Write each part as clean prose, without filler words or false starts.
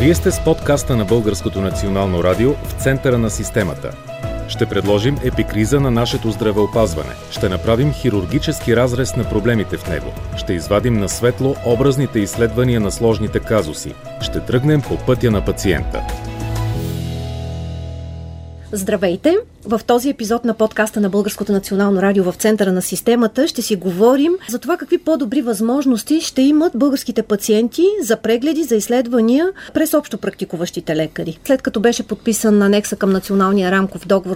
Вие сте с подкаста на Българското национално радио в центъра на системата. Ще предложим епикриза на нашето здравеопазване. Ще направим хирургически разрез на проблемите в него. Ще извадим на светло образните изследвания на сложните казуси. Ще тръгнем по пътя на пациента. Здравейте! В този епизод на подкаста на Българското национално радио в центъра на системата ще си говорим за това какви по-добри възможности ще имат българските пациенти за прегледи, за изследвания през общо практикуващите лекари. След като беше подписан анекса към Националния рамков договор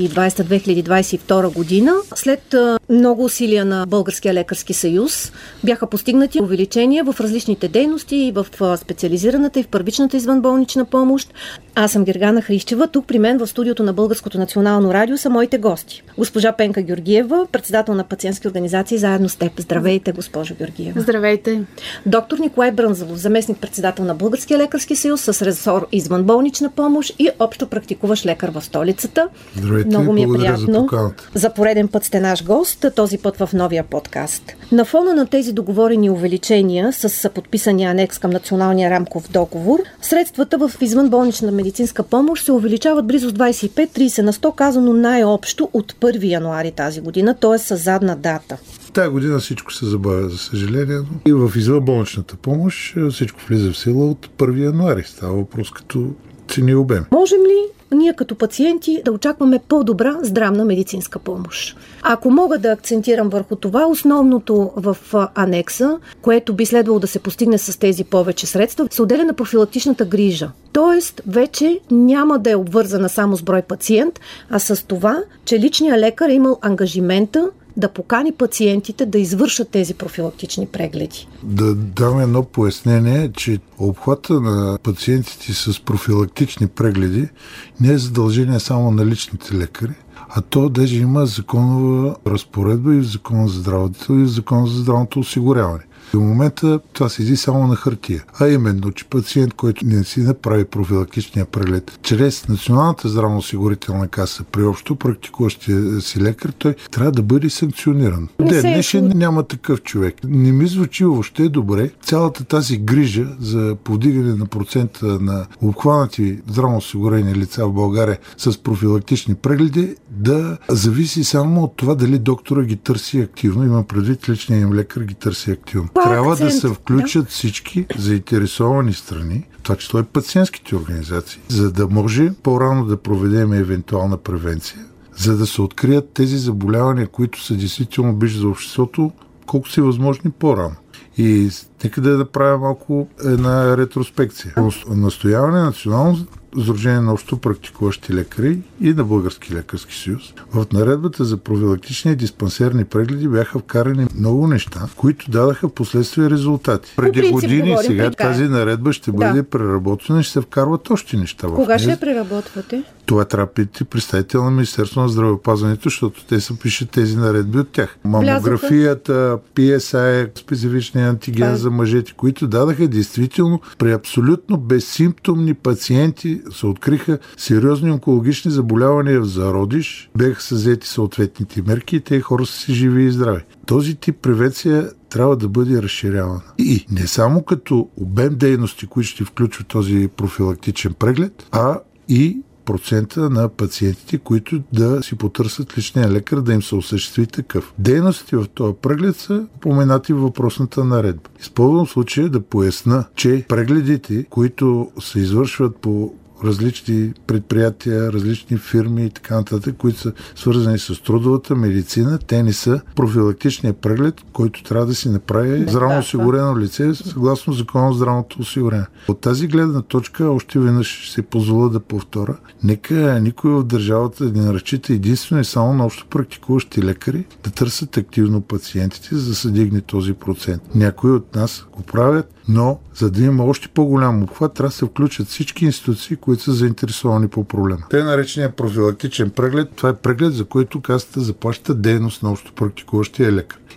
2020-2022 година, след много усилия на Българския лекарски съюз бяха постигнати увеличения в различните дейности и в специализираната и в първичната извънболнична помощ. Аз съм Гергана Хрищева. Тук при мен в студиото на Българското национално радио са моите гости. Госпожа Пенка Георгиева, председател на пациентски организации заедно с теб. Здравейте, госпожо Георгиева. Здравейте. Доктор Николай Брънзалов, заместник-председател на Българския лекарски съюз с ресор извънболнична помощ и общо практикуващ лекар в столицата. Здравейте, много ми е благодаря приятно. За поканата. За пореден път сте наш гост, този път в новия подкаст. На фона на тези договорени увеличения с подписания анекс към Националния рамков договор, средствата в извънболнична медицинска помощ се увеличават близо с 25-30 на 100, казано най-общо от 1 януари тази година, т.е. с задна дата. Тая година всичко се забавя, за съжаление, но и в извънболничната помощ всичко влиза в сила от 1 януари. Става въпрос като цени и обем. Можем ли ние като пациенти да очакваме по-добра здравна медицинска помощ? Ако мога да акцентирам върху това, основното в анекса, което би следвало да се постигне с тези повече средства, се отделя на профилактичната грижа. Тоест, вече няма да е обвързана само с брой пациент, а с това, че личният лекар е имал ангажимента да покани пациентите да извършат тези профилактични прегледи. Да дам едно пояснение, че обхвата на пациентите с профилактични прегледи не е задължение само на личните лекари, а то даже има законова разпоредба и в Закона за здравето, и в Закона за здравното осигуряване. В момента това седи само на хартия. А именно, че пациент, който не си направи профилактичния преглед чрез Националната здравноосигурителна каса при общо практикуващия си лекар, той трябва да бъде санкциониран. Днешен няма такъв човек. Не ми звучи въобще добре цялата тази грижа за повдигане на процента на обхванати здравноосигурени лица в България с профилактични прегледи да зависи само от това дали доктора ги търси активно. Има предвид личния им лекар ги търси активно. Трябва да се включат всички заинтересовани страни, това число и пациентските организации, за да може по-рано да проведем евентуална превенция, за да се открият тези заболявания, които са действително бич за обществото, колко си възможни по-рано. И нека да направя малко една ретроспекция. Настояване на Национално сдружение на общо практикуващи лекари и на Български лекарски съюз. В наредбата за профилактични и диспансерни прегледи бяха вкарани много неща, които дадаха последствия резултати. Преди години сега тази наредба ще бъде преработена и ще се вкарват още неща. Кога ще я преработвате? Това трябва да питате представител на Министерство на здравеопазването, защото те са пишат тези наредби от тях. Мамографията, PSA, специфичния антиген за мъжете, които дадаха действително при абсолютно безсимптомни пациенти се откриха сериозни онкологични заболявания в зародиш, бяха са взети съответните мерки и те хора са си живи и здрави. Този тип превенция трябва да бъде разширявана. И не само като обем дейности, които ще включва този профилактичен преглед, а и процента на пациентите, които да си потърсят личния лекар, да им се осъществи такъв. Дейностите в този преглед са поменати в въпросната наредба. Използвам случая да поясна, че прегледите, които се извършват по различни предприятия, различни фирми и така нататък, които са свързани с трудовата медицина, те не са профилактичния преглед, който трябва да си направи здравно осигурено лице, съгласно Закона за здравното осигуряване. От тази гледна точка, още веднъж ще се позволя да повторя, нека никой в държавата да не разчита единствено и само на общо практикуващи лекари да търсят активно пациентите, за да се дигне този процент. Някои от нас го правят, но за да има още по-голям обхват, трябва да се включат всички институции, които са заинтересовани по проблема. Те наречения профилактичен преглед, това е преглед, за който касата заплаща дейност на общо практикуващия лекар.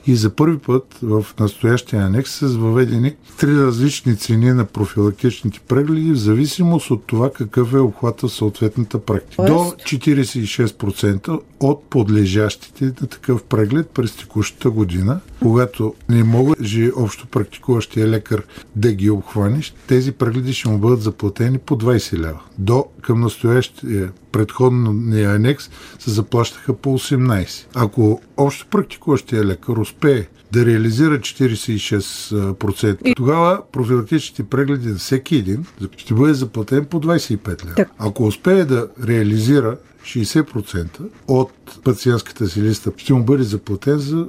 И за първи път в настоящия анекс са въведени 3 различни цени на профилактичните прегледи в зависимост от това какъв е обхвата в съответната практика. До 46% от подлежащите на такъв преглед през текущата година, когато не може общо практикуващия лекар да ги обхване, тези прегледи ще му бъдат заплатени по 20 лева. Към настоящия предходния анекс се заплащаха по 18. Ако общо практикуващия лекар успее да реализира 46%, тогава профилактичните прегледи на всеки един ще бъде заплатен по 25 лева. Ако успее да реализира 60% от пациентската си листа, ще му бъде заплатен за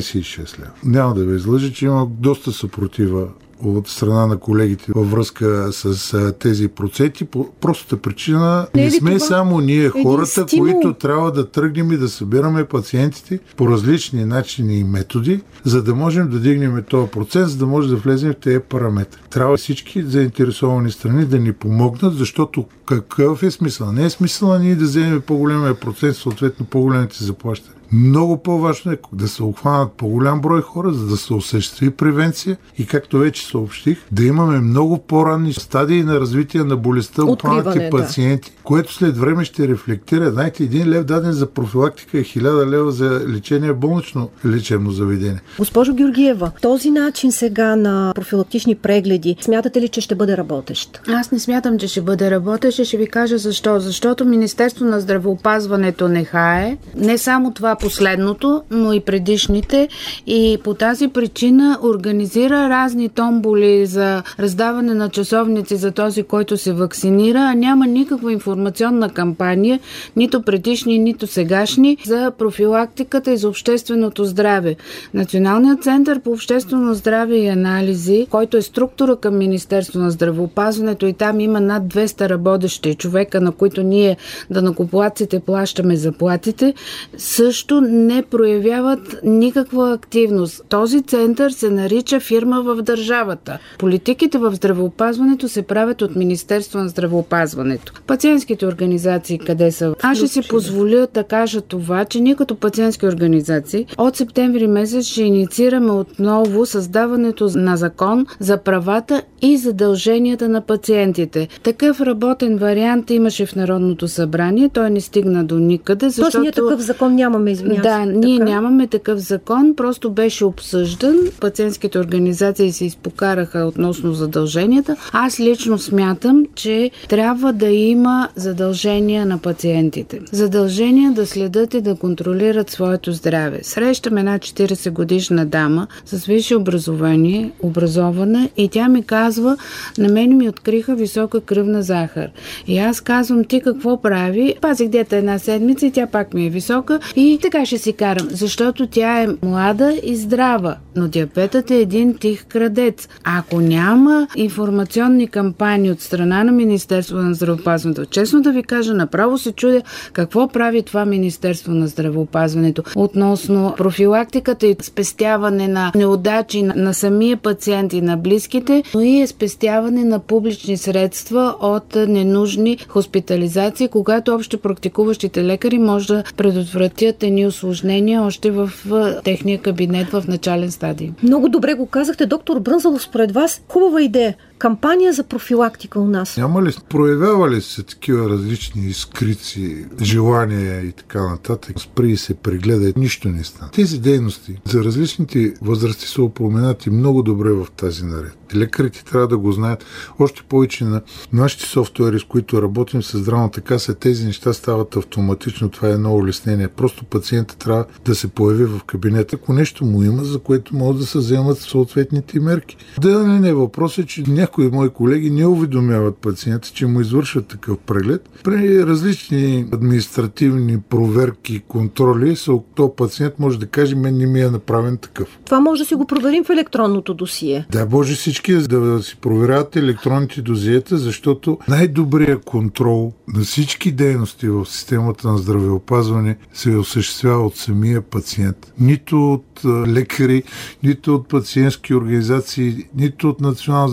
26 лева. Няма да ви излъжа, че има доста съпротива от страна на колегите във връзка с тези проценти. По простата причина не сме само ние хората, които трябва да тръгнем и да събираме пациентите по различни начини и методи, за да можем да дигнем този процент, за да може да влезем в тези параметри. Трябва всички заинтересовани страни да ни помогнат, защото какъв е смисъл? Не е смисъл ние да вземем по-големия процент, съответно по-големите заплащания. Много по-важно е да се обхванат по-голям брой хора, за да се осъществи превенция и, както вече съобщих, да имаме много по-ранни стадии на развитие на болестта обхванати пациенти, което след време ще рефлектира. Знаете, 1 лев даден за профилактика е 1000 лева за лечение в болнично лечебно заведение. Госпожо Георгиева, този начин сега на профилактични прегледи, смятате ли, че ще бъде работещ? Аз не смятам, че ще бъде работещ и ще ви кажа защо. Защото Министерство на здравеопазването нехае. Не само това последното, но и предишните, и по тази причина организира разни томболи за раздаване на часовници за този, който се вакцинира, а няма никаква информационна кампания, нито предишни, нито сегашни, за профилактиката и за общественото здраве. Националният център по обществено здраве и анализи, който е структура към Министерство на здравеопазването, и там има над 200 работещи човека, на които ние, данъкоплатците, плащаме заплатите, също не проявяват никаква активност. Този център се нарича фирма в държавата. Политиките в здравеопазването се правят от Министерство на здравеопазването. Пациентските организации къде са? Аз ще си позволя да кажа това, че ние като пациентски организации от септември месец ще инициираме отново създаването на закон за правата и задълженията на пациентите. Такъв работен вариант имаше в Народното събрание. Той не стигна до никъде, защото... Точно ние такъв закон нямаме, Да, ние нямаме такъв закон, просто беше обсъждан. Пациентските организации се изпокараха относно задълженията. Аз лично смятам, че трябва да има задължения на пациентите. Задължения да следят и да контролират своето здраве. Срещам една 40 годишна дама с висше образование, образована, и тя ми казва, на мен ми откриха висока кръвна захар. И аз казвам, ти какво прави? Пазих диета една седмица и тя пак ми е висока и така ще си карам, защото тя е млада и здрава, но диабетът е един тих крадец. Ако няма информационни кампании от страна на Министерство на здравеопазването, честно да ви кажа, направо се чудя какво прави това Министерство на здравеопазването относно профилактиката и спестяване на неудачи на самия пациент и на близките, но и спестяване на публични средства от ненужни хоспитализации, когато общо практикуващите лекари може да предотвратят едни усложнения още в техния кабинет в начален стадий. Много добре го казахте, доктор Брънзалов, според вас хубава идея. Кампания за профилактика у нас. Няма ли, проявява ли се такива различни изкрици, желания и така нататък? Спри и се прегледа, нищо не стана. Тези дейности за различните възрасти са упоменати много добре в тази наред. Лекарите трябва да го знаят. Още повече на нашите софтуери, с които работим с здравната каса, тези неща стават автоматично. Това е едно улеснение. Просто пациентът трябва да се появи в кабинета, ако нещо му има, за което могат да се вземат съответните мерки. Отделен е въпросът, че някои мои колеги не уведомяват пациента, че му извършват такъв преглед. При различни административни проверки, контроли, то пациент може да каже, мен не ми е направен такъв. Това може да си го проверим в електронното досие. Да, може всички да си проверяват електронните досиета, защото най-добрият контрол на всички дейности в системата на здравеопазване се осъществява от самия пациент. Нито от лекари, нито от пациентски организации, нито от Национална здравноосигурителна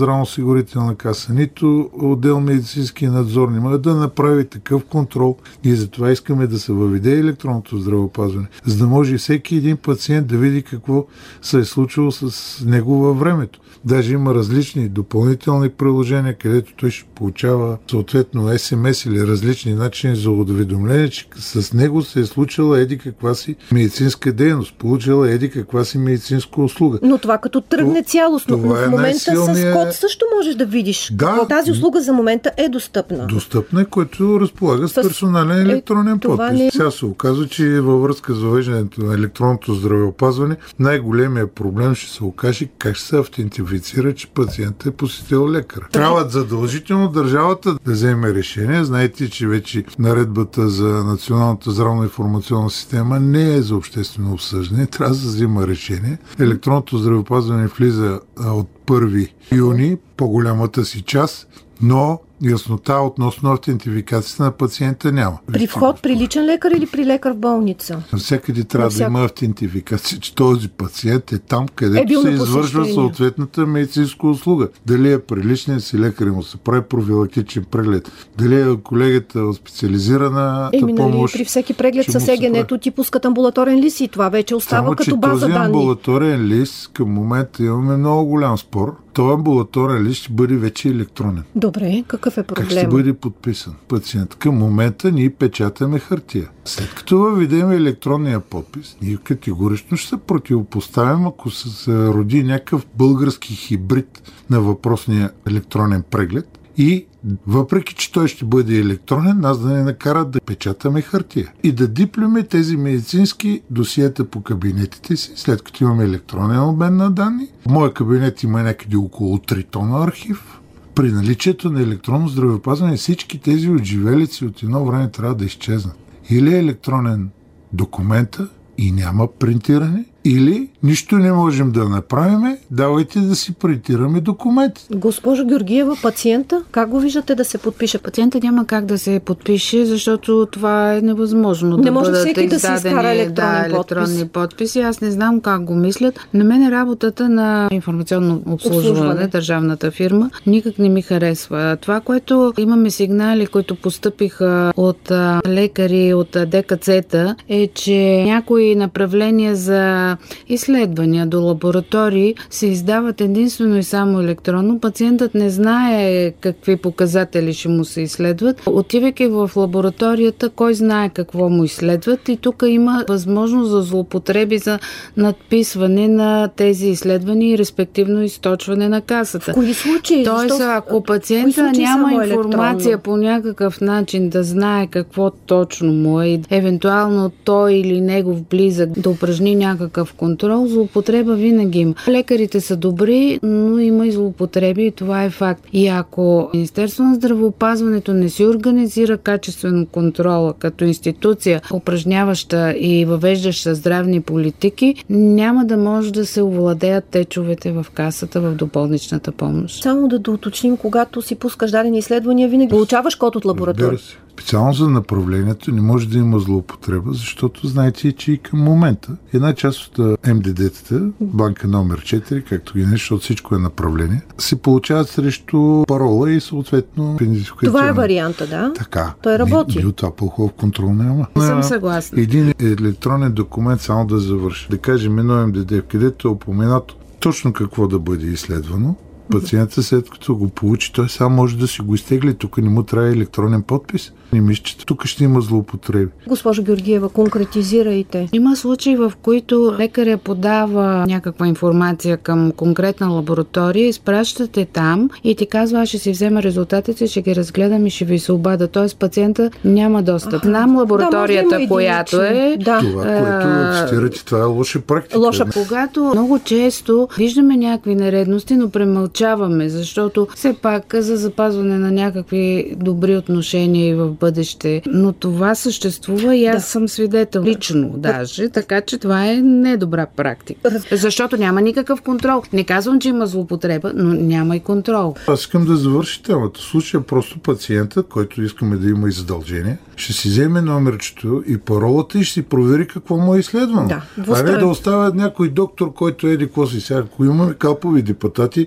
здравноосигурителна каса, нито отдел медицински надзор не може да направи такъв контрол. Ние затова искаме да се въведе електронното здравеопазване, за да може всеки един пациент да види какво се е случило с него във времето. Даже има различни допълнителни приложения, където той ще получава съответно СМС или различни начини за уведомление, че с него се е случила еди каква си медицинска дейност, получила еди каква си медицинска услуга. Но това като тръгне цялостно. Но в момента с код също можеш да видиш. Да, тази услуга за момента е достъпна. Достъпна, който разполага с персонален електронен подпис. Сега се оказва, че във връзка с въвеждането на електронното здравеопазване най-големия проблем ще се окаже как ще се автентифицира, че пациентът е посетил лекар. Трябва задължително държавата да вземе решение. Знаете, че вече наредбата за Националната здравно-информационна система не е за обществено обсъждане. Трябва да взема решение. Електронното здравеопазване влиза от 1 юни, по-голямата си част, но яснота относно автентификацията на пациента няма. При вход при личен лекар или при лекар в болница? Навсякъде трябва да има автентификация, че този пациент е там, където се извършва съответната медицинска услуга. Дали е при личния си лекар, му се прави профилактичен преглед, дали е колегата от специализирана помощ. При всеки преглед с ЕГН-то ти пускат амбулаторен лист и това вече остава само, като база данни. Този амбулаторен лист към момента имаме много голям спор. Този амбулаторен лист ще бъде вече електронен. Добре, какъв е проблема? Как ще бъде подписан пациент? Към момента ние печатаме хартия. След като въведем електронния подпис, ние категорично ще се противопоставим, ако се роди някакъв български хибрид на въпросния електронен преглед и въпреки, че той ще бъде електронен, нас да не накарат да печатаме хартия и да диплюме тези медицински досиета по кабинетите си, след като имаме електронен обмен на данни. В моя кабинет има някъде около 3 тона архив. При наличието на електронно здравеопазване всички тези отживелици от едно време трябва да изчезнат. Или е електронен документа и няма принтиране, или нищо не можем да направим, давайте да си принтираме документи. Госпожо Георгиева, пациента, как го виждате да се подпише? Пациента няма как да се подпише, защото това е невъзможно. Не може всеки да си изкара електронни подписи. Аз не знам как го мислят. На мен е работата на информационно обслужване, държавната фирма, никак не ми харесва. Това, което имаме сигнали, които постъпиха от лекари, от ДКЦ-та, е, че някои направления за изследвания до лаборатории се издават единствено и само електронно. Пациентът не знае какви показатели ще му се изследват. Отивайки в лабораторията, кой знае какво му изследват и тук има възможност за злоупотреби за надписване на тези изследвания и респективно източване на касата. В кои случаи? Тоест, ако пациента няма информация по някакъв начин да знае какво точно му е и евентуално той или негов близък да упражни някакъв контрол, злоупотреба винаги има. Лекарите са добри, но има и злоупотреби и това е факт. И ако Министерство на здравеопазването не си организира качествено контрола като институция, упражняваща и въвеждаща здравни политики, няма да може да се овладеят течовете в касата в доболничната помощ. Само да доуточним, когато си пускаш дадени изследвания, винаги получаваш код от лаборатория. Специално за направлението не може да има злоупотреба, защото знаете, че и към момента една част от МДД-тата, банка номер 4, както ги защото всичко е направление, се получават срещу парола и съответно идентификационна. Това е варианта, да? Така. Той работи. От това по-хубав контрол няма. Не съм съгласна. Един електронен документ, само да завърши. Да кажем едно МДД, където е упоменато точно какво да бъде изследвано. Пациентът след като го получи, той сам може да си го изтегли. Тук не му трябва електронен подпис. Не мисля, че тук ще има злоупотреби. Госпожо Георгиева, конкретизирайте. Има случаи, в които лекаря подава някаква информация към конкретна лаборатория, изпращате там и ти казва, аз ще си взема резултатите, ще ги разгледам и ще ви се обада. Тоест пациента няма достъп. Знам лабораторията, която е. Да. Това, което цитирате, това е лоша практика. Когато много често виждаме някакви нередности, но премълчаваме, защото все пак за запазване на някакви добри отношения и в бъдеще. Но това съществува и аз съм свидетел. Лично даже. Така че това е недобра практика. Защото няма никакъв контрол. Не казвам, че има злоупотреба, но няма и контрол. Аз искам да завърши темата. В случая просто пациентът, който искаме да има и задължение, ще си вземе номерчето и паролата и ще си провери какво му е изследвано. Да, а не да оставя някой доктор, който еди какво си сега. Ако имаме калпови депутати, няма да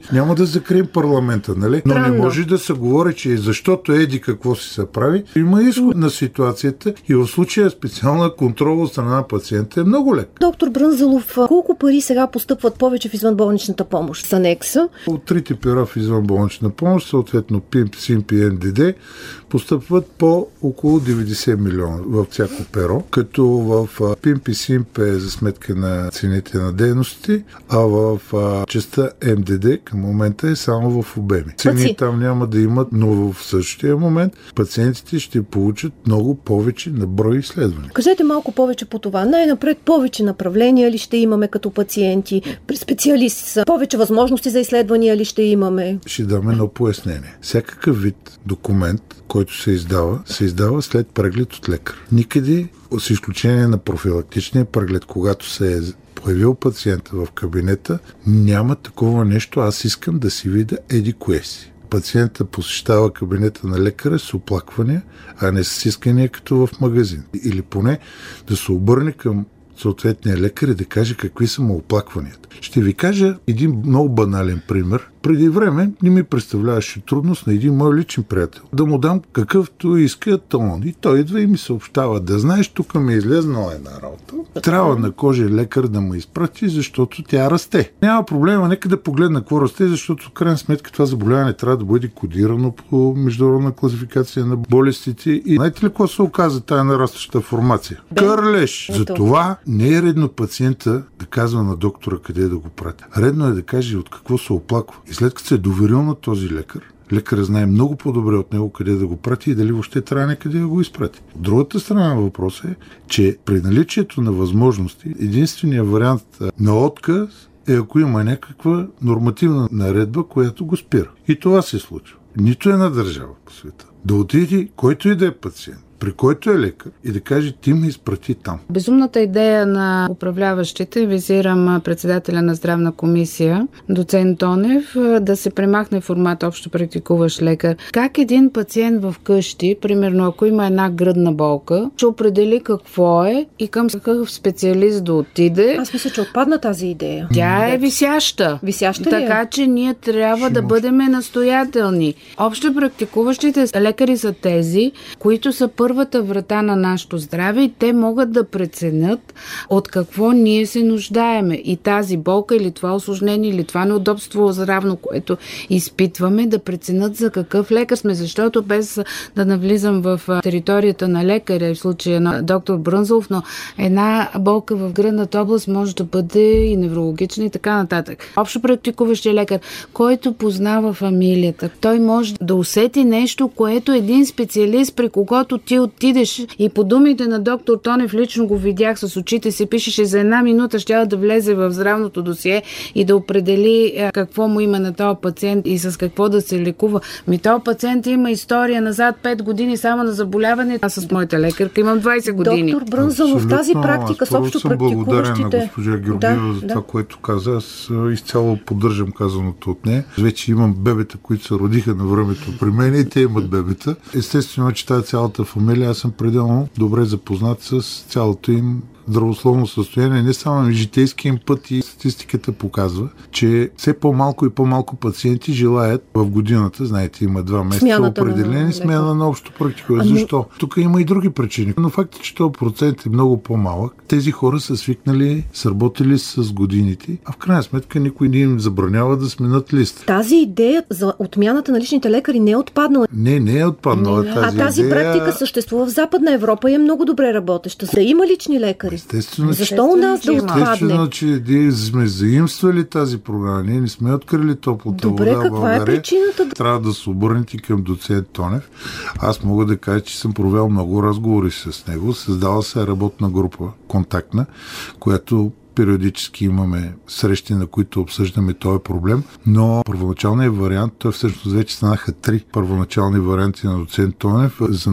да закрием парламента, нали? Но не може да се говори, че защото еди какво си се прави. Има изход на ситуацията и в случая специална контрол от страна на пациента е много лек. Доктор Брънзалов, колко пари сега постъпват повече в извънболничната помощ с анекса? От трите пера в извънболнична помощ, съответно ПИМП, СИМП и НДД, постъпват по около 90 милиона в всяко перо, като в ПИМП и СИМП е за сметка на цените на дейностите, а в частта МДД към момента е само в обеми. Цени там няма да имат, но в същия момент пациентите ще получат много повече на брой изследвания. Кажете малко повече по това. Най-напред повече направления ли ще имаме като пациенти? При специалисти повече възможности за изследвания ли ще имаме? Ще дам едно пояснение. Всякакъв вид документ, който се издава след преглед от лекар. Никъде, с изключение на профилактичния преглед, когато се е появил пациента в кабинета, няма такова нещо. Аз искам да си видя еди кое си. Пациента посещава кабинета на лекаря с оплаквания, а не с искания като в магазин. Или поне да се обърне към съответния лекар и да каже какви са му оплакванията. Ще ви кажа един много банален пример. Преди време не ми представляваше трудност на един мой личен приятел да му дам какъвто иска талон. И той идва и ми съобщава: да знаеш, тук ми е излезнала една работа. Трябва на кожен лекар да му изпрати, защото тя расте. Няма проблема, нека да погледна какво расте, защото в крайна сметка това заболяване трябва да бъде кодирано по международна класификация на болестите. И знаете ли какво се оказа тая нарастваща формация? Кърлеж! Затова не е редно пациента да казва на доктора къде да го прати. Редно е да каже от какво се оплаква. И след като се е доверил на този лекар, лекарът знае много по-добре от него къде да го прати и дали въобще трябва някъде да го изпрати. Другата страна на въпроса е, че при наличието на възможности, единственият вариант на отказ е ако има някаква нормативна наредба, която го спира. И това се случва. Нито една държава по света да отиде който и да е пациент, при който е лекар, и да каже: ти ме изпрати там. Безумната идея на управляващите, визирам председателя на здравна комисия, доцент Тонев, да се премахне формат общо практикуващ лекар. Как един пациент в къщи, примерно ако има една гръдна болка, ще определи какво е и към какъв специалист да отиде? Аз мисля, че отпадна тази идея. Тя е висяща. Висяща ли е? Така че ние трябва да бъдем настоятелни. Общо практикуващите лекари са тези, които са първата врата на нашето здраве и те могат да преценят от какво ние се нуждаеме. И тази болка или това осложнение или това неудобство здравно, което изпитваме, да преценят за какъв лекар сме, защото без да навлизам в територията на лекаря, в случая на доктор Брънзалов, но една болка в гръдната област може да бъде и неврологична и така нататък. Общо практикуващия лекар, който познава фамилията, той може да усети нещо, което един специалист, при когото ти отидеш, и по думите на доктор Тонев, лично го видях с очите си, пишеше за една минута, ще да влезе в здравното досие и да определи какво му има на този пациент и с какво да се лекува. Този пациент има история назад 5 години само на заболяване, а с моята лекарка имам 20 години. Доктор Брънзалов, в тази практика с общо практикуващите... Благодарен на госпожа Георгиева за това, което каза. Аз изцяло поддържам казаното от нея. Вече имам бебета, които се родиха на времето при мен и те имат бебета. Естествено, че тази цялата фамилия, аз съм пределно добре запознат с цялото им здравословно състояние. Не само житейския им път, и статистиката показва, че все по-малко и по-малко пациенти желаят в годината, знаете, има 2 месеца определени смяна на общо практика. Защо? Тук има и други причини. Но факт е, че този процент е много по-малък. Тези хора са свикнали, са работили с годините, а в крайна сметка никой не им забранява да сменят лист. Тази идея за отмяната на личните лекари не е отпаднала. Не е отпаднала тази практика съществува в Западна Европа и е много добре работеща. Да има лични лекари. Защо у нас да отпадне? Естествено, че ние сме заимствали тази програма. Ние не сме открили топлата вода в България. Каква е причината? Трябва да се обърнете към доцент Тонев. Аз мога да кажа, че съм провел много разговори с него. Създала се работна група, контактна, която периодически имаме срещи, на които обсъждаме този проблем, но първоначалният вариант, той всъщност вече станаха 3 първоначални варианти на доцент Тонев. За нас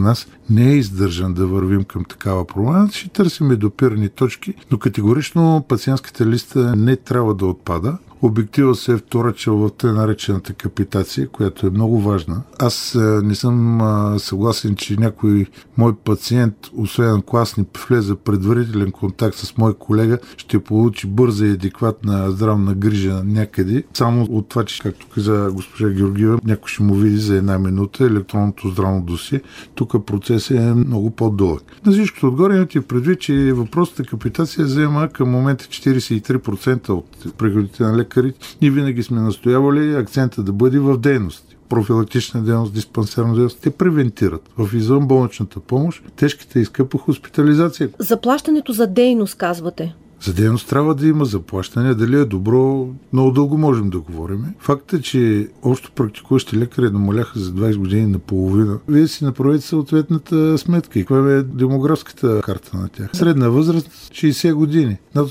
не е издържан да вървим към такава промяна. Ще търсим допирани точки, но категорично пациентската листа не трябва да отпада. Обектива се е вторачил в тъй наречената капитация, която е много важна. Аз не съм съгласен, че някой мой пациент, освен ако аз не влезе предварителен контакт с мой колега, ще получи бърза и адекватна здравна грижа някъде. Само от това, че, както каза госпожа Георгиева, някой ще му види за 1 минута електронното здравно досие. Тук процесът е много по-дълъг. На всичкото отгоре имате предвид, че въпросната капитация взема към момента 43% от прегледите на лекарите. Ние винаги сме настоявали акцента да бъде в дейност. Профилактична дейност, диспансерна дейност, те превентират. В извънболничната помощ тежката и скъпа хоспитализация. Заплащането за дейност, казвате? За дейност трябва да има заплащане. Дали е добро, много дълго можем да говорим. Фактът е, че общо практикуващи лекари намаляха за 20 години наполовина. Вие си направите съответната сметка. И каква е демографската карта на тях? Средна възраст 60 години. Над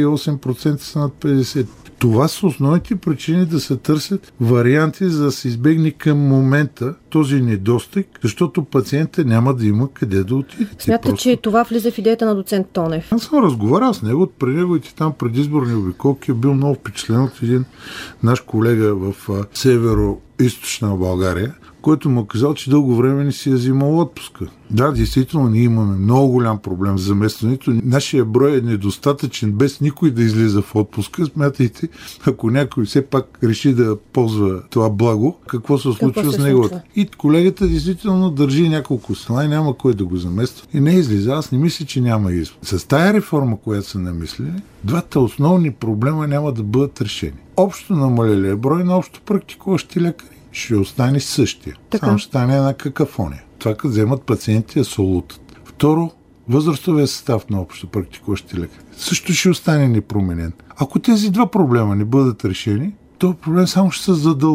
88% са над 50. Това са основните причини да се търсят варианти, за да се избегне към момента този недостиг, защото пациента няма да има къде да отиде. Смятате, че това влиза в идеята на доцент Тонев? Аз съм разговарял с него, при неговите там предизборни обиколки, бил много впечатлен от един наш колега в северо-източна България, който му казал, че дълго време не си е взимал отпуска. Да, действително, ние имаме много голям проблем с заместването. Нашия брой е недостатъчен, без никой да излиза в отпуска. Смятайте, ако някой все пак реши да ползва това благо, какво се случва с него. И колегата действително държи няколко села и няма кой да го замества. И не излиза. Аз не мисля, че няма излиза. С тая реформа, която са намислили, двата основни проблема няма да бъдат решени. Общо намалелия брой на общо практикуващи лекари ще остане същия. Само ще стане една какафония. Това като вземат пациенти солутът. Второ, възрастовия състав на общо практикуващи лекари също ще остане непроменен. Ако тези два проблема не бъдат решени, този проблем само ще се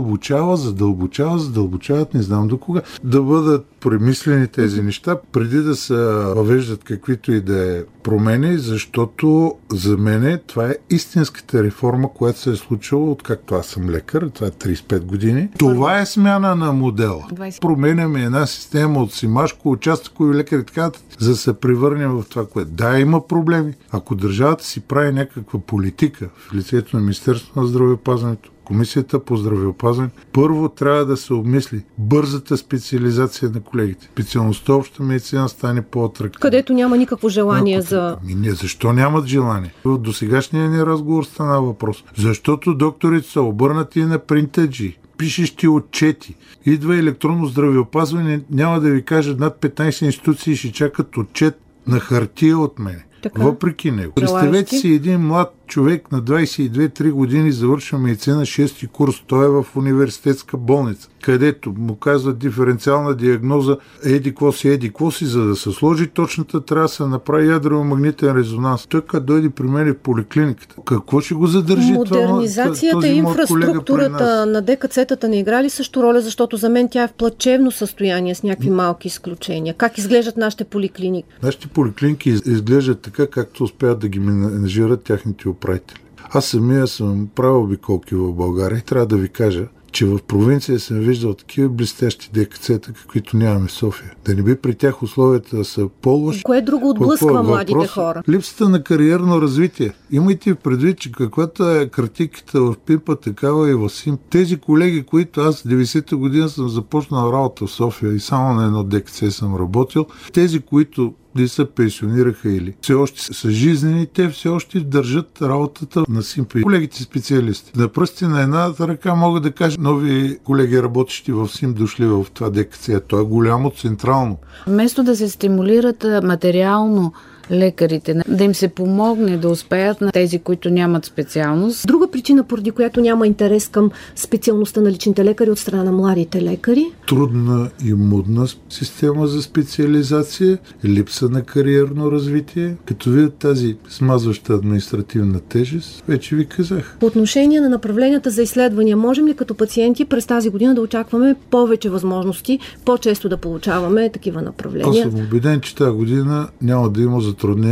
задълбочават, не знам до кога. Да бъдат премислени тези неща, преди да се въвеждат каквито и да е промени, защото за мен това е истинската реформа, която се е случила, откакто аз съм лекар, това е 35 години. Това е смяна на модела. Променяме една система от Симашко, участъкови лекари, така, за да се превърнем в това, което да, има проблеми. Ако държавата си прави някаква политика в лицето на Министерството на здравеопазването, Комисията по здравеопазване, първо трябва да се обмисли бързата специализация на колегите. Специалността обща медицина стане по-атрактивна. Където няма никакво желание за... Защо нямат желание? До сегашния ни разговор стана въпрос. Защото докторите са обърнати на принтаджи, пишещи отчети. Идва електронно здравеопазване, няма да ви кажа, над 15 институции ще чакат отчет на хартия от мене. Така. Въпреки него. Представете си един млад човек на 22-3 години завършва медицина, 6-ти курс, той е в университетска болница, където му казват диференциална диагноза еди-кво си, за да се сложи точната, трябва да се направи ядрево-магнитен резонанс. Той като дойде при мен в поликлиниката, какво ще го задържи? Модернизацията и инфраструктурата на ДКЦ-тата не играли също роля, защото за мен тя е в плачевно състояние с някакви малки изключения. Как изглеждат нашите поликлиники? Нашите поликлиники изглеждат така, както успяват да ги менажират тяхните управители. Аз самия съм правил обиколки в България и трябва да ви кажа, че в провинция съм виждал такива блестящи ДКЦ-та, каквито нямаме в София. Да не би при тях условията да са по-лоши. Кое друго отблъсква младите хора? Липсата на кариерно развитие. Имайте предвид, че каквато е картиката в ПИПа, такава и в СИМ. Тези колеги, които аз 90-та година съм започнал работа в София и само на едно ДКЦ съм работил, тези, които не се пенсионираха или все още са жизнени, те все още държат работата на СИМП. Колегите специалисти. На пръсти на едната ръка мога да кажа нови колеги, работещи в СИМ, дошли в това ДКЦ. То е голямо, централно. Вместо да се стимулират материално лекарите, да им се помогне да успеят на тези, които нямат специалност. Друга причина, поради която няма интерес към специалността на личните лекари от страна на младите лекари? Трудна и мудна система за специализация, липса на кариерно развитие. Като видят тази смазваща административна тежест, вече ви казах. По отношение на направленията за изследвания, можем ли като пациенти през тази година да очакваме повече възможности, по-често да получаваме такива направления? Аз съм убеден, че тази година няма да има затруднение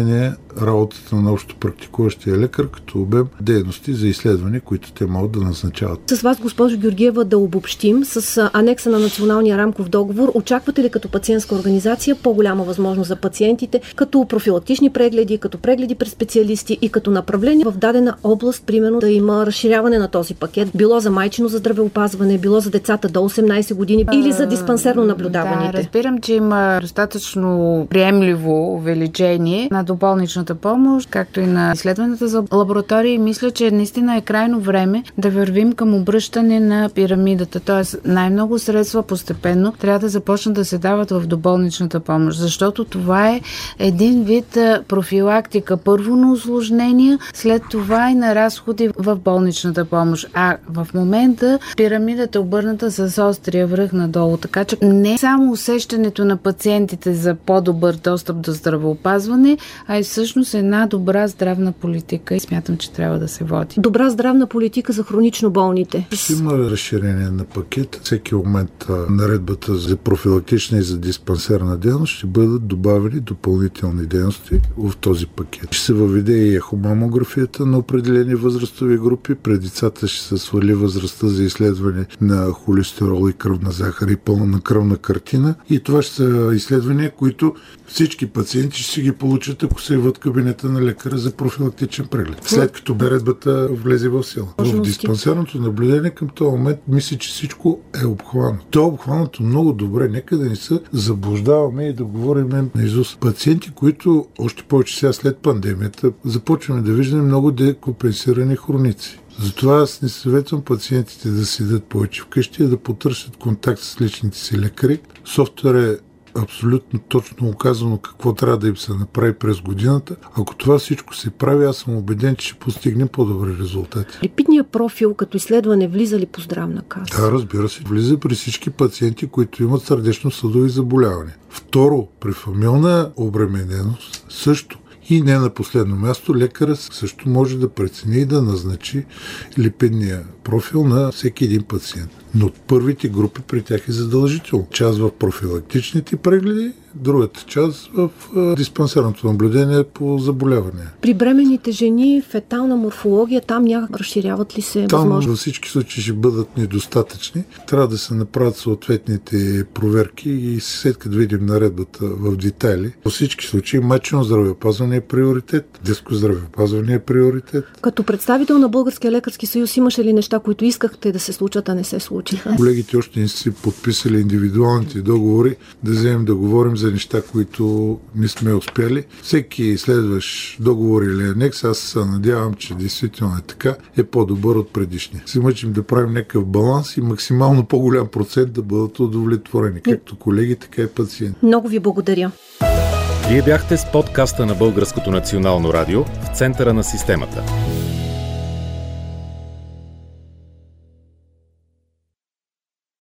работата на общо практикуващия лекар като обем дейности за изследване, които те могат да назначават. С вас, госпожо Георгиева, да обобщим. С анекса на Националния рамков договор очаквате ли като пациентска организация по-голяма възможност за пациентите, като профилактични прегледи, като прегледи през специалисти и като направление в дадена област, примерно да има разширяване на този пакет, било за майчино за здравеопазване, било за децата до 18 години или за диспансерно наблюдаваните? Да, разбирам, че има достатъчно приемливо увеличение на доболничната помощ, както и на изследването за лаборатории. Мисля, че наистина е крайно време да вървим към обръщане на пирамидата. Тоест най-много средства постепенно трябва да започнат да се дават в доболничната помощ, защото това е един вид профилактика. Първо на усложнения, след това и на разходи в болничната помощ. А в момента пирамидата е обърната с острия връх надолу. Така че не само усещането на пациентите за по-добър достъп до здравеопазване, а и всъщност една добра здравна политика и смятам, че трябва да се води. Добра здравна политика за хронично болните. Има разширение на пакет. Всеки момент наредбата за профилактична и за диспансерна дейност ще бъдат добавени допълнителни дейности в този пакет. Ще се въведе и ехомамографията на определени възрастови групи. Пред децата ще се свали възрастта за изследване на холестерол и кръвна захар и пълна кръвна картина. И това ще са изследвания, които всички пациенти ще си ги получат, ако се яват кабинета на лекаря за профилактичен преглед. След като наредбата влезе в сила. В диспансерното наблюдение към този момент мисля, че всичко е обхванато. То е обхванато много добре. Нека да не се заблуждаваме и да говорим наизуст. Пациенти, които още повече сега след пандемията започваме да виждаме много декомпенсирани хроници. Затова аз не съветвам пациентите да седят повече вкъщи, да потърсят контакт с личните си лекари. Софтуер е абсолютно точно оказано какво трябва да им се направи през годината. Ако това всичко се прави, аз съм убеден, че ще постигнем по-добри резултати. Липидният профил като изследване влиза ли по здравна каса? Да, разбира се. Влиза при всички пациенти, които имат сърдечно-съдови заболявания. Второ, при фамилна обремененост също. И не на последно място, лекарът също може да прецени и да назначи липидния профил на всеки един пациент. Но от първите групи при тях е задължително. Част в профилактичните прегледи, другата част в диспансерното наблюдение по заболявания. При бременните жени, фетална морфология, там някак разширяват ли се възможно? Там във всички случаи ще бъдат недостатъчни. Трябва да се направят съответните проверки и след като видим наредбата в детайли. Във всички случаи майчино здравеопазване е приоритет, детско здравеопазване е приоритет. Като представител на Българския лекарски съюз, имаше ли неща, които искахте да се случат, а не се случиха? Колегите още не си подписали индивидуалните договори, да вземем да говорим за неща, които не сме успяли. Всеки следващ договор или анекс, аз се надявам, че действително е така, е по-добър от предишния. Се мъчим да правим някакъв баланс и максимално по-голям процент да бъдат удовлетворени, както колеги, така и пациенти. Много ви благодаря. Вие бяхте с подкаста на Българското национално радио в центъра на системата.